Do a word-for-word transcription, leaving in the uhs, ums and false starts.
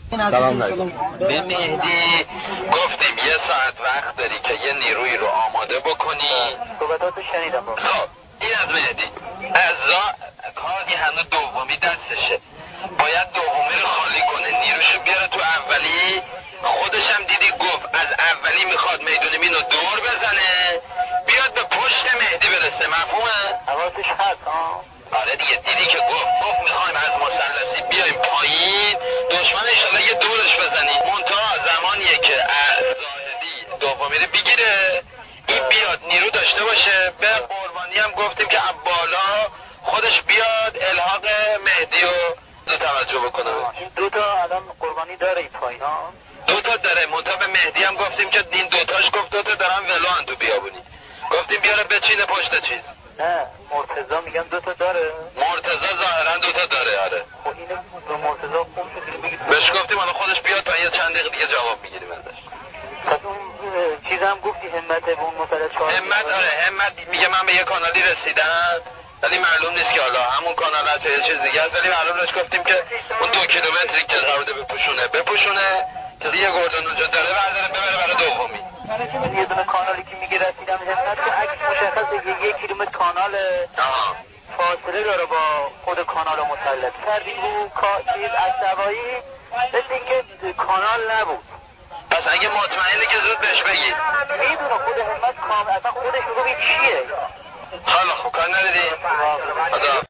سلام علیکم. به مهدی گفتیم یه ساعت وقت داری که یه نیروی رو آماده بکنی. صحبتاتو شنیدم. خب این از مهدی. از را کاری هنوز دومی دستشه، باید دومی رو خالی کنه، نیروشو بیاره تو اولی. خودش هم دیدی گفت از اولی میخواد میدون مینو دور بزنه بیاد به پشت مهدی برسه. مفهومه؟ حواسش هست ها؟ آره دیگه، دیدی که گفت گفت میخوایم از مثلثی بیایم پایین، دشمن انشالله یه دورش بزنی. منتها زمانیه که از زاهدی دومی رو بگیره، این بیاد نیرو داشته باشه. به قربانی هم گفتیم که بالا خودش بیاد الحاق مهدی رو دو توجه بکنه. این دوتا الان قربانی داره این پایین ها؟ دوتا داره، منتها به مهدی هم گفتیم که این دوتاش گفت دوتا دارن ولان تو بیابونی، گفتیم بیاره بچینه پشت چیز. نه مرتضی میگم دوتا داره. مرتضی ظاهرا دوتا داره. آره خب اینو به مرتضی خوب شد بگید بهش گفتیم حالا خودش بیاد تا یه چند دقیقه دیگه جواب میگیریم ازش. پس اون چیز هم گفتی همت به اون مثلا چهار همت آره همت میگه من به یه کانالی رسیدم ولی معلوم نیست که حالا همون کانال هست یه چیز دیگه است، ولی معلوم نیست. گفتیم که اون دو کیلومتری که قراره بپوشونه بپوشونه که یه گردن اونجا داره برداره ببره برای دومی. یه دونه کانالی که میگه رسیدم همت که عکس مشخصه یک کیلومتر کاناله. آها فاصله داره با خود کانال مثلث. کردیم رو چیز عصبایی مثل اینکه کانال نبود. پس اگه مطمئنی که زود بهش بگی. میدونه خود همت کامل اصلا خودش میگه چیه. حالا خوب کار نداری؟